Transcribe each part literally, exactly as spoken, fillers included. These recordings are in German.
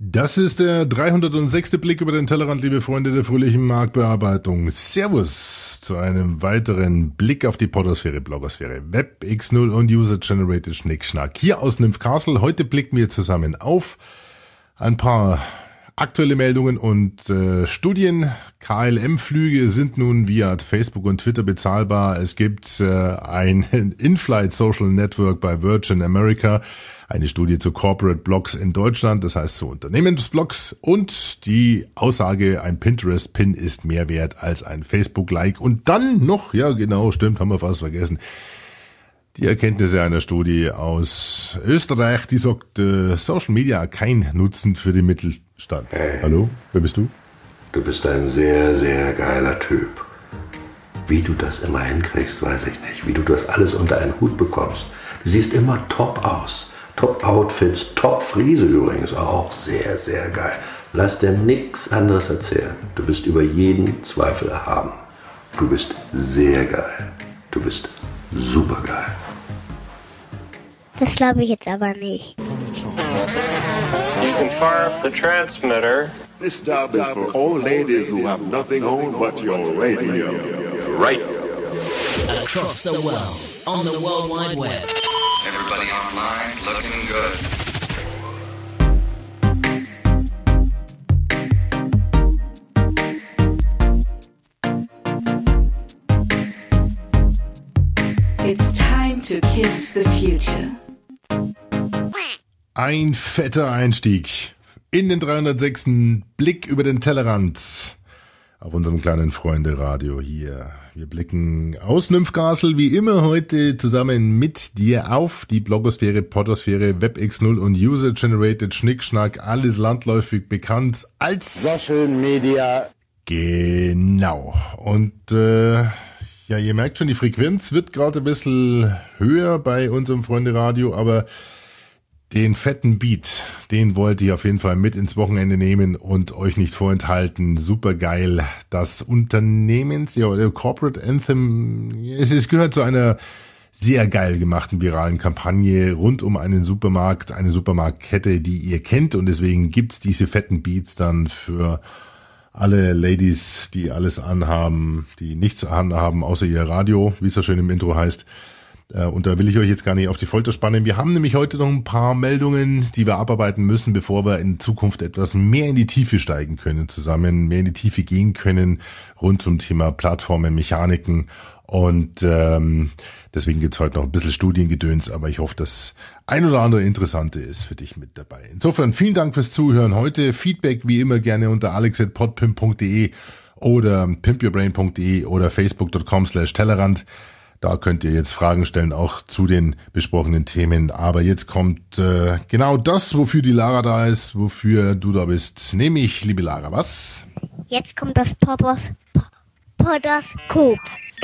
Das ist der dreihundertsechste Blick über den Tellerrand, liebe Freunde der fröhlichen Marktbearbeitung. Servus zu einem weiteren Blick auf die Podosphäre, Blogosphäre, Web X null und User-Generated Schnickschnack. Hier aus Nymphcastle. Heute blicken wir zusammen auf ein paar aktuelle Meldungen und äh, Studien. K L M-Flüge sind nun via Facebook und Twitter bezahlbar. Es gibt äh, ein In-Flight Social Network bei Virgin America. Eine Studie zu Corporate Blogs in Deutschland, das heißt zu Unternehmensblogs, und die Aussage, ein Pinterest-Pin ist mehr wert als ein Facebook-Like. Und dann noch, ja genau, stimmt, haben wir fast vergessen, die Erkenntnisse einer Studie aus Österreich, die sagt, äh, Social Media kein Nutzen für den Mittelstand. Hey. Hallo, wer bist du? Du bist ein sehr, sehr geiler Typ. Wie du das immer hinkriegst, weiß ich nicht. Wie du das alles unter einen Hut bekommst. Du siehst immer top aus. Top-Outfits, Top-Friese übrigens, auch sehr, sehr geil. Lass dir nichts anderes erzählen. Du bist über jeden Zweifel erhaben. Du bist sehr geil. Du bist super geil. Das glaube ich jetzt aber nicht. You can fire up the transmitter. This stop is for all ladies who have nothing on but your radio. Right. Across the world, on the World Wide Web. Everybody online looking good. It's time to kiss the future. Ein fetter Einstieg in den dreihundertsechsten Blick über den Tellerrand auf unserem kleinen Freunde-Radio hier. Wir blicken aus Nymphcastle wie immer heute zusammen mit dir auf die Blogosphäre, Podosphäre, Web X null und User-Generated Schnickschnack, alles landläufig bekannt als Social Media. Genau. Und äh, ja, ihr merkt schon, die Frequenz wird gerade ein bisschen höher bei unserem Freunde-Radio, aber den fetten Beat, den wollte ich auf jeden Fall mit ins Wochenende nehmen und euch nicht vorenthalten. Super geil. Das Unternehmens, ja, der Corporate Anthem, es, es gehört zu einer sehr geil gemachten viralen Kampagne rund um einen Supermarkt, eine Supermarktkette, die ihr kennt, und deswegen gibt's diese fetten Beats dann für alle Ladies, die alles anhaben, die nichts anhaben, außer ihr Radio, wie es so schön im Intro heißt. Und da will ich euch jetzt gar nicht auf die Folter spannen. Wir haben nämlich heute noch ein paar Meldungen, die wir abarbeiten müssen, bevor wir in Zukunft etwas mehr in die Tiefe steigen können, zusammen mehr in die Tiefe gehen können rund zum Thema Plattformen, Mechaniken. Und ähm, deswegen gibt's heute noch ein bisschen Studiengedöns, aber ich hoffe, dass ein oder andere Interessante ist für dich mit dabei. Insofern vielen Dank fürs Zuhören heute. Feedback wie immer gerne unter alex at podpimp punkt de oder pimpyourbrain punkt de oder facebook punkt com slash tellerrand. Da könnt ihr jetzt Fragen stellen, auch zu den besprochenen Themen. Aber jetzt kommt äh, genau das, wofür die Lara da ist, wofür du da bist. Nämlich, liebe Lara, was? Jetzt kommt das Podos, Podoskop.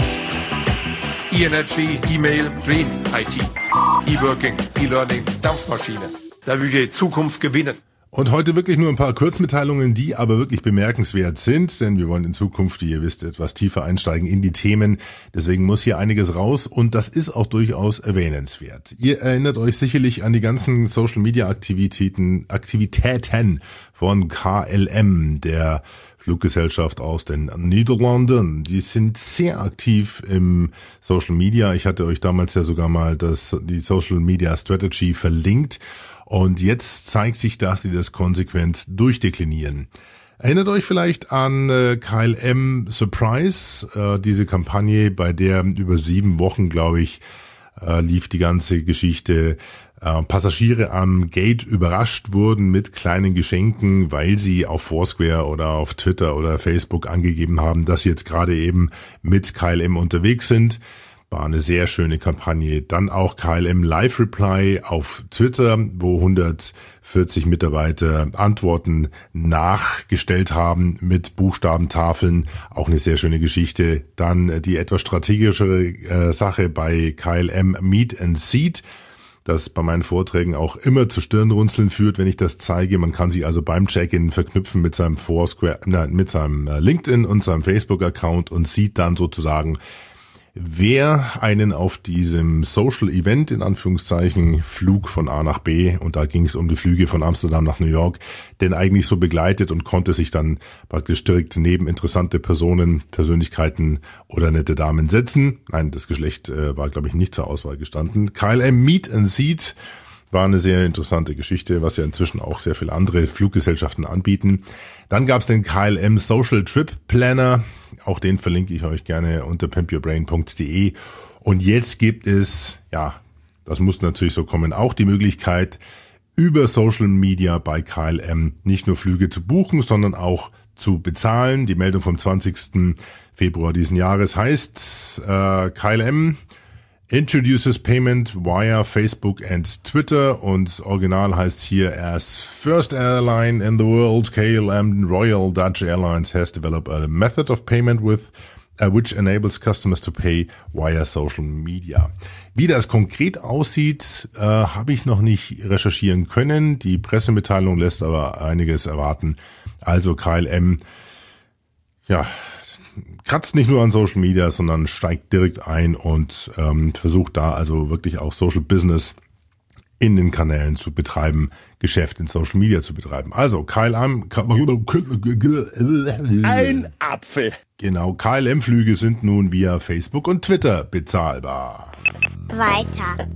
E-Energy, E-Mail, Green, I T, E-Working, E-Learning, Dampfmaschine. Da will die Zukunft gewinnen. Und heute wirklich nur ein paar Kurzmitteilungen, die aber wirklich bemerkenswert sind, denn wir wollen in Zukunft, wie ihr wisst, etwas tiefer einsteigen in die Themen. Deswegen muss hier einiges raus und das ist auch durchaus erwähnenswert. Ihr erinnert euch sicherlich an die ganzen Social-Media-Aktivitäten Aktivitäten von K L M, der Fluggesellschaft aus den Niederlanden. Die sind sehr aktiv im Social Media. Ich hatte euch damals ja sogar mal das, die Social Media Strategy verlinkt. Und jetzt zeigt sich, dass sie das konsequent durchdeklinieren. Erinnert euch vielleicht an äh, K L M Surprise, äh, diese Kampagne, bei der über sieben Wochen, glaube ich, äh, lief die ganze Geschichte. Äh, Passagiere am Gate überrascht wurden mit kleinen Geschenken, weil sie auf Foursquare oder auf Twitter oder Facebook angegeben haben, dass sie jetzt gerade eben mit K L M unterwegs sind. War eine sehr schöne Kampagne. Dann auch K L M Live Reply auf Twitter, wo hundertvierzig Mitarbeiter Antworten nachgestellt haben mit Buchstabentafeln. Auch eine sehr schöne Geschichte. Dann die etwas strategischere äh, Sache bei K L M Meet and Seat, das bei meinen Vorträgen auch immer zu Stirnrunzeln führt, wenn ich das zeige. Man kann sich also beim Check-in verknüpfen mit seinem Foursquare, nein, mit seinem LinkedIn und seinem Facebook-Account und sieht dann sozusagen, wer einen auf diesem Social Event, in Anführungszeichen, Flug von A nach B, und da ging es um die Flüge von Amsterdam nach New York, denn eigentlich so begleitet und konnte sich dann praktisch direkt neben interessante Personen, Persönlichkeiten oder nette Damen setzen. Nein, das Geschlecht äh, war, glaube ich, nicht zur Auswahl gestanden. K L M Meet and Seat war eine sehr interessante Geschichte, was ja inzwischen auch sehr viele andere Fluggesellschaften anbieten. Dann gab es den K L M Social Trip Planner. Auch den verlinke ich euch gerne unter pimp your brain punkt de. Und jetzt gibt es, ja, das muss natürlich so kommen, auch die Möglichkeit, über Social Media bei K L M nicht nur Flüge zu buchen, sondern auch zu bezahlen. Die Meldung vom zwanzigsten Februar diesen Jahres heißt, äh, K L M introduces payment via Facebook and Twitter, und original heißt hier, as first airline in the world, K L M Royal Dutch Airlines has developed a method of payment with uh, which enables customers to pay via social media. Wie das konkret aussieht, äh, habe ich noch nicht recherchieren können. Die Pressemitteilung lässt aber einiges erwarten. Also K L M, ja, kratzt nicht nur an Social Media, sondern steigt direkt ein und ähm, versucht da also wirklich auch Social Business in den Kanälen zu betreiben, Geschäft in Social Media zu betreiben. Also K L M, ein Apfel. Genau, K L M-Flüge sind nun via Facebook und Twitter bezahlbar. Weiter.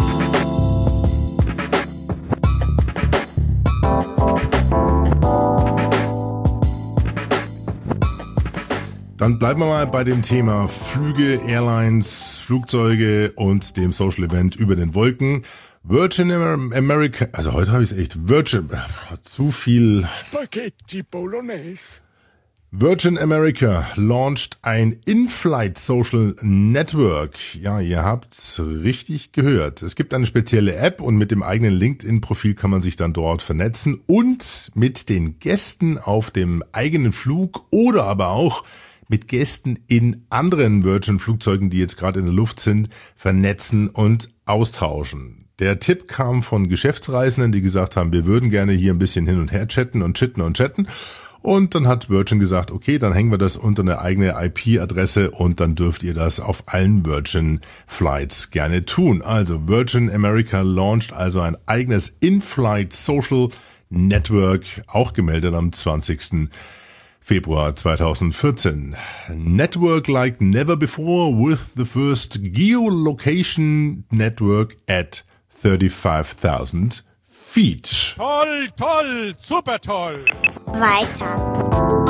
Dann bleiben wir mal bei dem Thema Flüge, Airlines, Flugzeuge und dem Social Event über den Wolken. Virgin America, also heute habe ich es echt, Virgin, zu viel. Spaghetti Bolognese. Virgin America launched ein In-Flight Social Network. Ja, ihr habt's richtig gehört. Es gibt eine spezielle App und mit dem eigenen LinkedIn-Profil kann man sich dann dort vernetzen und mit den Gästen auf dem eigenen Flug oder aber auch mit Gästen in anderen Virgin-Flugzeugen, die jetzt gerade in der Luft sind, vernetzen und austauschen. Der Tipp kam von Geschäftsreisenden, die gesagt haben, wir würden gerne hier ein bisschen hin und her chatten und chitten und chatten. Und dann hat Virgin gesagt, okay, dann hängen wir das unter eine eigene I P-Adresse und dann dürft ihr das auf allen Virgin-Flights gerne tun. Also Virgin America launched also ein eigenes In-Flight Social Network, auch gemeldet am zwanzigsten Februar zweitausendvierzehn. Network like never before with the first geolocation network at thirty-five thousand feet. Toll, toll, super toll. Weiter.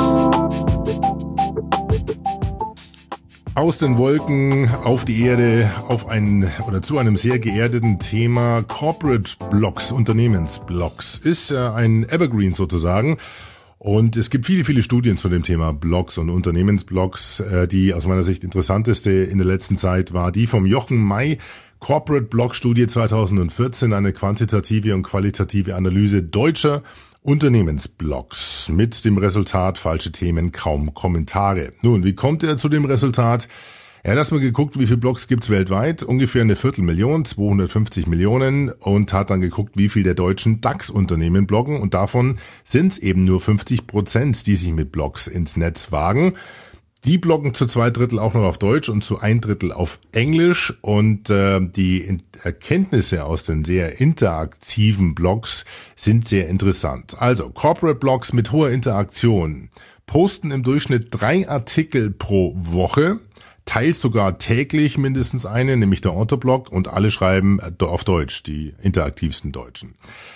Aus den Wolken auf die Erde, auf ein oder zu einem sehr geerdeten Thema. Corporate Blogs, Unternehmensblogs, ist äh, ein Evergreen sozusagen. Und es gibt viele, viele Studien zu dem Thema Blogs und Unternehmensblogs. Äh, die aus meiner Sicht interessanteste in der letzten Zeit war die vom Jochen May, Corporate Blog Studie zweitausendvierzehn, eine quantitative und qualitative Analyse deutscher Unternehmensblogs mit dem Resultat falsche Themen, kaum Kommentare. Nun, wie kommt er zu dem Resultat? Er hat erstmal geguckt, wie viele Blogs gibt's weltweit, ungefähr eine Viertelmillion, zweihundertfünfzig Millionen, und hat dann geguckt, wie viel der deutschen DAX-Unternehmen bloggen, und davon sind's eben nur fünfzig Prozent, die sich mit Blogs ins Netz wagen. Die bloggen zu zwei Drittel auch noch auf Deutsch und zu ein Drittel auf Englisch, und äh, die Erkenntnisse aus den sehr interaktiven Blogs sind sehr interessant. Also Corporate Blogs mit hoher Interaktion posten im Durchschnitt drei Artikel pro Woche, teils sogar täglich mindestens eine, nämlich der Autoblog, und alle schreiben auf Deutsch, die interaktivsten Deutschen.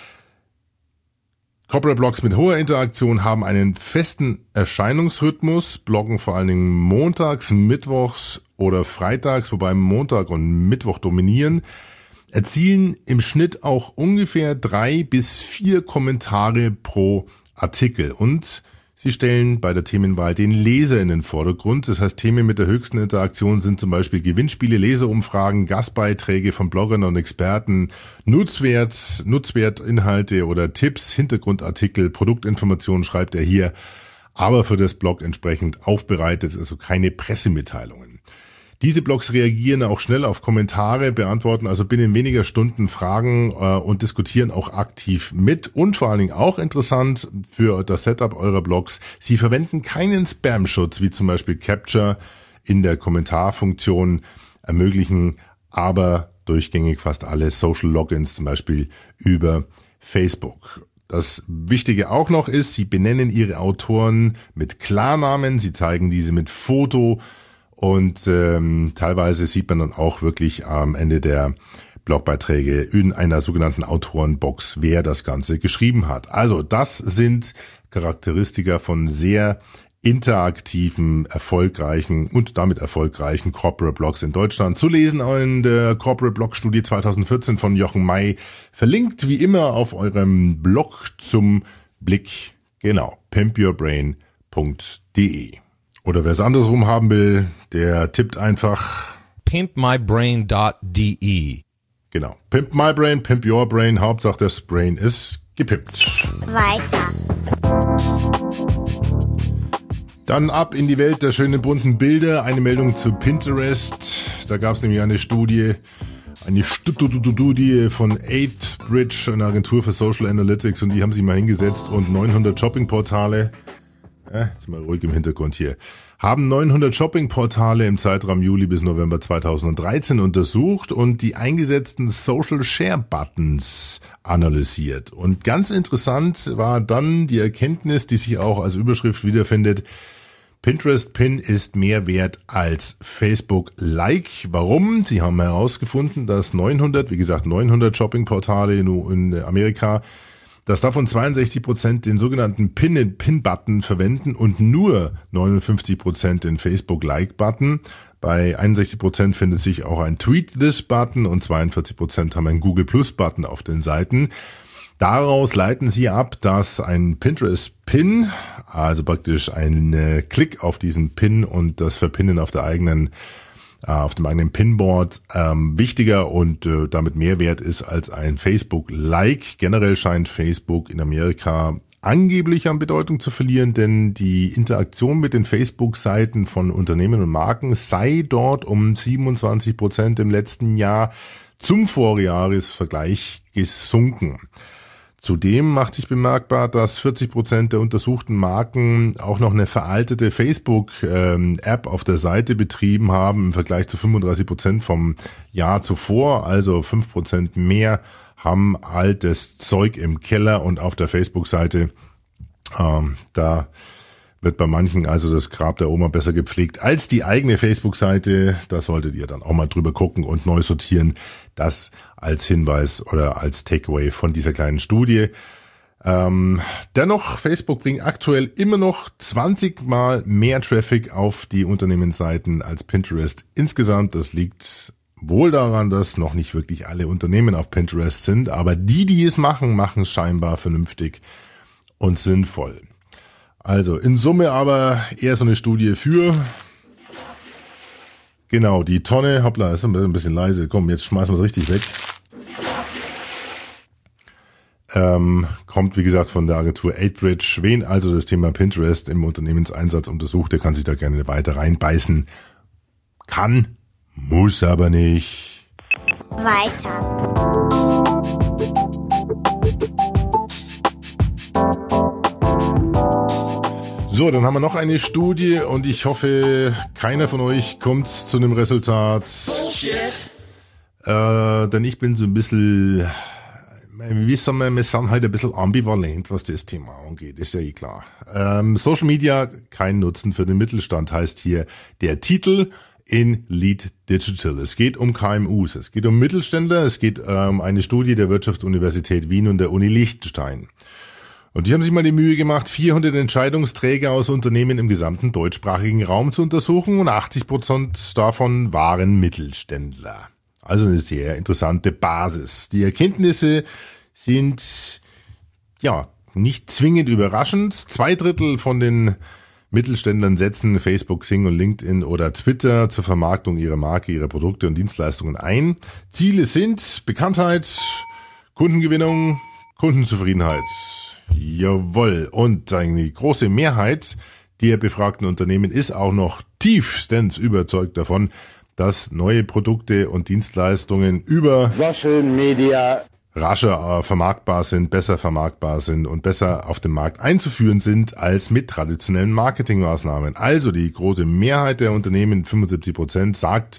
Corporate Blogs mit hoher Interaktion haben einen festen Erscheinungsrhythmus, bloggen vor allen Dingen montags, mittwochs oder freitags, wobei Montag und Mittwoch dominieren, erzielen im Schnitt auch ungefähr drei bis vier Kommentare pro Artikel, und sie stellen bei der Themenwahl den Leser in den Vordergrund. Das heißt, Themen mit der höchsten Interaktion sind zum Beispiel Gewinnspiele, Leserumfragen, Gastbeiträge von Bloggern und Experten, Nutzwert, Nutzwertinhalte oder Tipps, Hintergrundartikel, Produktinformationen schreibt er hier, aber für das Blog entsprechend aufbereitet, also keine Pressemitteilungen. Diese Blogs reagieren auch schnell auf Kommentare, beantworten also binnen weniger Stunden Fragen äh, und diskutieren auch aktiv mit. Und vor allen Dingen auch interessant für das Setup eurer Blogs: Sie verwenden keinen Spam-Schutz wie zum Beispiel Capture in der Kommentarfunktion ermöglichen, aber durchgängig fast alle Social Logins, zum Beispiel über Facebook. Das Wichtige auch noch ist, sie benennen ihre Autoren mit Klarnamen, sie zeigen diese mit Foto und ähm, teilweise sieht man dann auch wirklich am Ende der Blogbeiträge in einer sogenannten Autorenbox, wer das Ganze geschrieben hat. Also das sind Charakteristika von sehr interaktiven, erfolgreichen und damit erfolgreichen Corporate Blogs in Deutschland. Zu lesen in der Corporate Blog Studie zwanzig vierzehn von Jochen May. Verlinkt wie immer auf eurem Blog zum Blick. Genau, pimp your brain punkt de. Oder wer es andersrum haben will, der tippt einfach pimp my brain punkt de. Genau, Pimp My Brain, Pimp Your Brain. Hauptsache das Brain ist gepimpt. Weiter. Dann ab in die Welt der schönen bunten Bilder. Eine Meldung zu Pinterest. Da gab es nämlich eine Studie, eine Studie von eighth Bridge, eine Agentur für Social Analytics, und die haben sich mal hingesetzt und neunhundert Shoppingportale, äh, jetzt mal ruhig im Hintergrund hier, haben neunhundert Shoppingportale im Zeitraum Juli bis November zweitausenddreizehn untersucht und die eingesetzten Social Share Buttons analysiert. Und ganz interessant war dann die Erkenntnis, die sich auch als Überschrift wiederfindet: Pinterest Pin ist mehr wert als Facebook Like. Warum? Sie haben herausgefunden, dass neunhundert, wie gesagt neunhundert Shoppingportale in Amerika, dass davon zweiundsechzig Prozent den sogenannten Pin-Pin-Button verwenden und nur neunundfünfzig Prozent den Facebook-Like-Button. Bei einundsechzig Prozent findet sich auch ein Tweet-This-Button und zweiundvierzig Prozent haben einen Google-Plus-Button auf den Seiten. Daraus leiten sie ab, dass ein Pinterest-Pin, also praktisch ein Klick auf diesen Pin und das Verpinnen auf der eigenen auf dem eigenen Pinboard ähm, wichtiger und äh, damit mehr wert ist als ein Facebook-Like. Generell scheint Facebook in Amerika angeblich an Bedeutung zu verlieren, denn die Interaktion mit den Facebook-Seiten von Unternehmen und Marken sei dort um siebenundzwanzig Prozent im letzten Jahr zum Vorjahresvergleich gesunken. Zudem macht sich bemerkbar, dass vierzig Prozent der untersuchten Marken auch noch eine veraltete Facebook-App auf der Seite betrieben haben im Vergleich zu fünfunddreißig Prozent vom Jahr zuvor. Also fünf Prozent mehr haben altes Zeug im Keller und auf der Facebook-Seite. Ähm, da wird bei manchen also das Grab der Oma besser gepflegt als die eigene Facebook-Seite. Da solltet ihr dann auch mal drüber gucken und neu sortieren. Das als Hinweis oder als Takeaway von dieser kleinen Studie. Ähm, dennoch, Facebook bringt aktuell immer noch zwanzig Mal mehr Traffic auf die Unternehmensseiten als Pinterest insgesamt. Das liegt wohl daran, dass noch nicht wirklich alle Unternehmen auf Pinterest sind, aber die, die es machen, machen es scheinbar vernünftig und sinnvoll. Also in Summe aber eher so eine Studie für, genau, die Tonne, hoppla, ist ein bisschen leise, komm, jetzt schmeißen wir es richtig weg. Ähm, kommt, wie gesagt, von der Agentur eight Bridge. Wen also das Thema Pinterest im Unternehmenseinsatz untersucht, der kann sich da gerne weiter reinbeißen. Kann, muss aber nicht. Weiter. So, dann haben wir noch eine Studie und ich hoffe, keiner von euch kommt zu einem Resultat. Bullshit. Äh, denn ich bin so ein bisschen, wie sagen wir, wir sind halt ein bisschen ambivalent, was das Thema angeht, ist ja eh klar. Ähm, Social Media, kein Nutzen für den Mittelstand, heißt hier der Titel in Lead Digital. Es geht um K M Us, es geht um Mittelständler, es geht um eine Studie der Wirtschaftsuniversität Wien und der Uni Liechtenstein. Und die haben sich mal die Mühe gemacht, vierhundert Entscheidungsträger aus Unternehmen im gesamten deutschsprachigen Raum zu untersuchen und achtzig Prozent davon waren Mittelständler. Also eine sehr interessante Basis. Die Erkenntnisse sind ja nicht zwingend überraschend. Zwei Drittel von den Mittelständlern setzen Facebook, Xing und LinkedIn oder Twitter zur Vermarktung ihrer Marke, ihrer Produkte und Dienstleistungen ein. Ziele sind Bekanntheit, Kundengewinnung, Kundenzufriedenheit. Jawohl. Und eine große Mehrheit der befragten Unternehmen ist auch noch tiefstens überzeugt davon, dass neue Produkte und Dienstleistungen über Social Media rascher äh, vermarktbar sind, besser vermarktbar sind und besser auf dem Markt einzuführen sind als mit traditionellen Marketingmaßnahmen. Also die große Mehrheit der Unternehmen, fünfundsiebzig Prozent, sagt,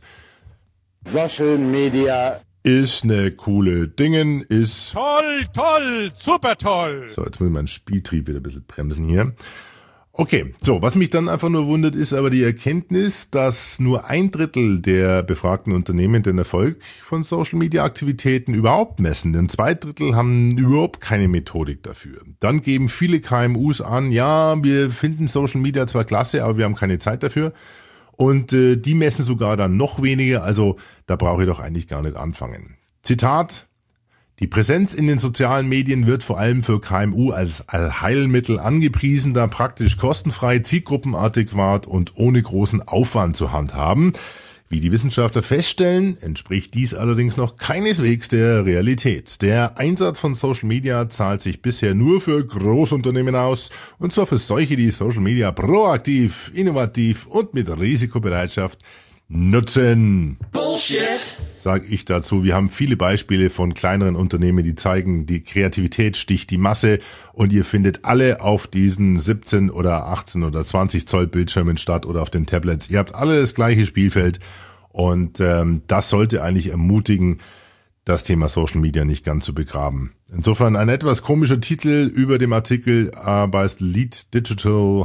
Social Media ist eine coole Dingen, ist toll, toll, super toll. So, jetzt muss ich meinen Spieltrieb wieder ein bisschen bremsen hier. Okay, so, was mich dann einfach nur wundert, ist aber die Erkenntnis, dass nur ein Drittel der befragten Unternehmen den Erfolg von Social-Media-Aktivitäten überhaupt messen. Denn zwei Drittel haben überhaupt keine Methodik dafür. Dann geben viele K M Us an, ja, wir finden Social-Media zwar klasse, aber wir haben keine Zeit dafür. Und äh, die messen sogar dann noch weniger, also da brauche ich doch eigentlich gar nicht anfangen. Zitat: Die Präsenz in den sozialen Medien wird vor allem für K M U als Allheilmittel angepriesen, da praktisch kostenfrei, zielgruppenadäquat und ohne großen Aufwand zu handhaben. Wie die Wissenschaftler feststellen, entspricht dies allerdings noch keineswegs der Realität. Der Einsatz von Social Media zahlt sich bisher nur für Großunternehmen aus, und zwar für solche, die Social Media proaktiv, innovativ und mit Risikobereitschaft nutzen. Bullshit! Sag ich dazu. Wir haben viele Beispiele von kleineren Unternehmen, die zeigen, die Kreativität sticht die Masse, und ihr findet alle auf diesen siebzehn oder achtzehn oder zwanzig Zoll Bildschirmen statt oder auf den Tablets. Ihr habt alle das gleiche Spielfeld, und ähm, das sollte eigentlich ermutigen, das Thema Social Media nicht ganz zu begraben. Insofern ein etwas komischer Titel über dem Artikel, aber es Lead Digital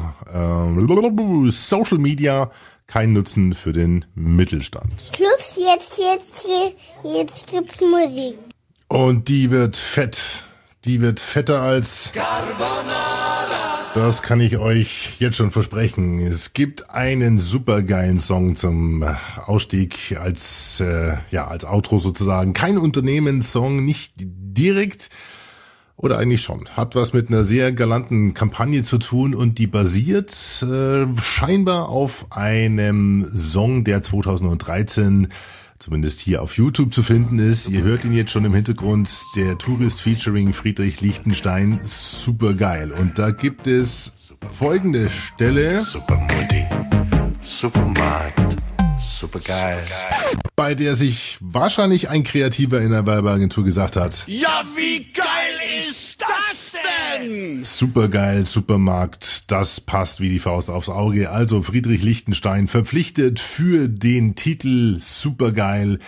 äh, Social Media, kein Nutzen für den Mittelstand. Schluss, jetzt, jetzt, jetzt gibt's Musik. Und die wird fett. Die wird fetter als Carbonara. Das kann ich euch jetzt schon versprechen. Es gibt einen supergeilen Song zum Ausstieg als, äh, ja, als Outro sozusagen. Kein Unternehmenssong, nicht direkt. Oder eigentlich schon. Hat was mit einer sehr galanten Kampagne zu tun, und die basiert äh, scheinbar auf einem Song, der zweitausenddreizehn zumindest hier auf YouTube zu finden ist. Ihr hört ihn jetzt schon im Hintergrund. Der Tourist featuring Friedrich Lichtenstein. Super geil. Und da gibt es folgende Stelle. Super Mutti, Supermarkt, super geil. Bei der sich wahrscheinlich ein Kreativer in der Werbeagentur gesagt hat: Ja, wie geil ist das denn? Supergeil, Supermarkt, das passt wie die Faust aufs Auge. Also Friedrich Lichtenstein verpflichtet für den Titel Supergeil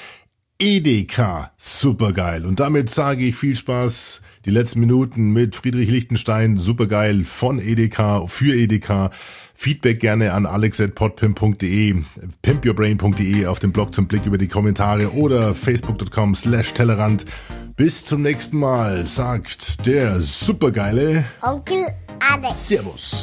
Edeka Supergeil. Und damit sage ich viel Spaß die letzten Minuten mit Friedrich Lichtenstein Supergeil von Edeka für Edeka. Feedback gerne an alex at podpimp punkt de, pimpyourbrain punkt de auf dem Blog zum Blick über die Kommentare oder facebook punkt com slash Tellerrand. Bis zum nächsten Mal, sagt der supergeile Onkel Alex. Servus.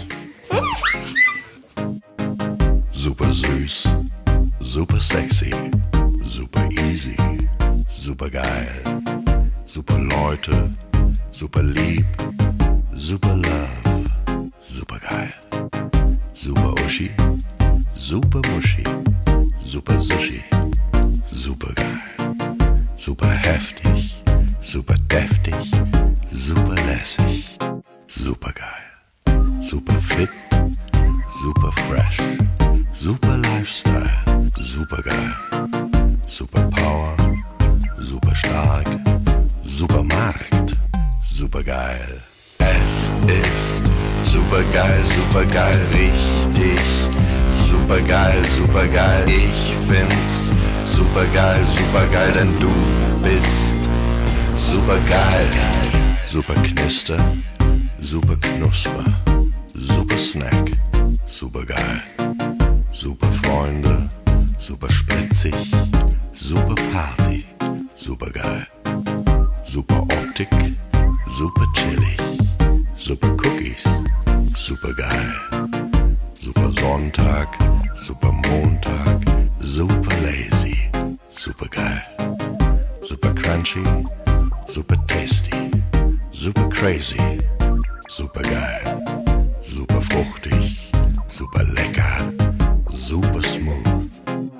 Super süß, super sexy, super easy, super geil, super Leute, super lieb, super love, super geil. Super Uschi, super Muschi, super Sushi, super geil, super heftig, super deftig, super lässig, super geil, super fit, super fresh, super Lifestyle, super geil, super Power, super stark, super Markt, super geil. Es ist supergeil, supergeil, richtig, supergeil, supergeil. Ich find's supergeil, supergeil, denn du bist supergeil. Super Knister, super Knusper, super Snack, supergeil. Super Freunde, super spritzig, super Party, supergeil. Super Optik, super chillig. Super Cookies, super geil. Super Sonntag, super Montag, super lazy, super geil. Super crunchy, super tasty, super crazy, super geil. Super fruchtig, super lecker, super smooth.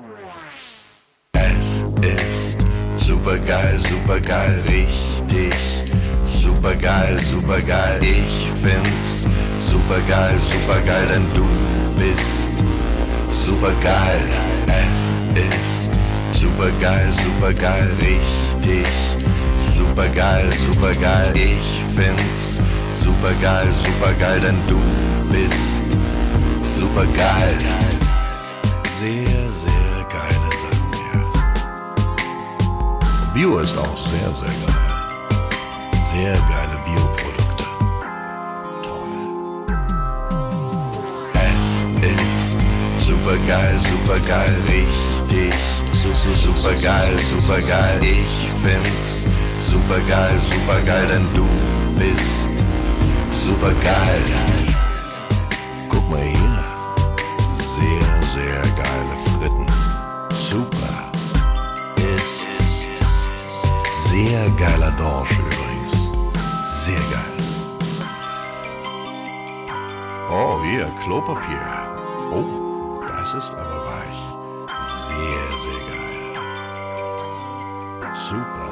Es ist super geil, super geil, richtig. Supergeil, supergeil, ich find's supergeil, supergeil, denn du bist supergeil. Es ist supergeil, supergeil, richtig super geil, super geil. Ich find's super geil, super geil, denn du bist super geil. Sehr, sehr geile Sachen, ja. Bio ist auch sehr, sehr geil. Sehr geile Bioprodukte. Toll. Es ist super geil, super geil, richtig. So, so, super geil, super geil. Ich find's super geil, super geil, denn du bist super geil. Guck mal hier. Sehr, sehr geile Fritten. Super. Ist sehr geiler Dorsch übrigens. Sehr geil. Oh, hier, Klopapier. Oh, das ist aber weich. Sehr, sehr geil. Super.